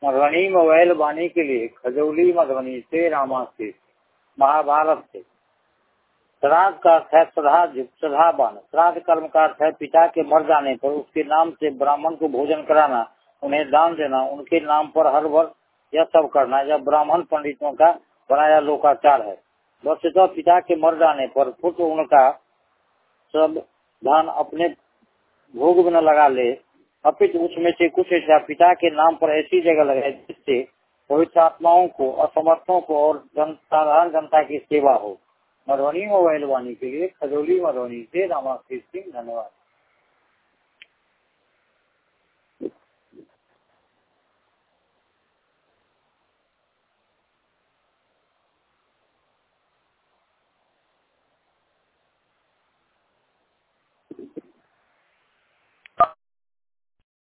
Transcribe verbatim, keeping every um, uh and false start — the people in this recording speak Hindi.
मधुबनी मोबाइल वाणी के लिए खजौली मधुबनी से रामाशीष। महाभारत से श्राद्ध का अर्थ है श्रद्धा श्रद्धावान। श्राद्ध कर्म का अर्थ है पिता के मर जाने पर उसके नाम से ब्राह्मण को भोजन कराना, उन्हें दान देना, उनके नाम पर हर वर्ष यह सब करना। यह ब्राह्मण पंडितों का बनाया लोकाचार है। वस्तुतः पिता के मर जाने पर पुत्र उनका सब धन अपने भोग में न लगा ले, अपितु उसमें से कुछ ऐसा पिता के नाम पर ऐसी जगह लगाए जिससे पवित्र आत्माओं को, असमर्थों को और जन, साधारण जनता की सेवा हो। मधुबनी मोबाइल वाणी के लिए खजौली मधुबनी से रामाशीष सिंह। धन्यवाद।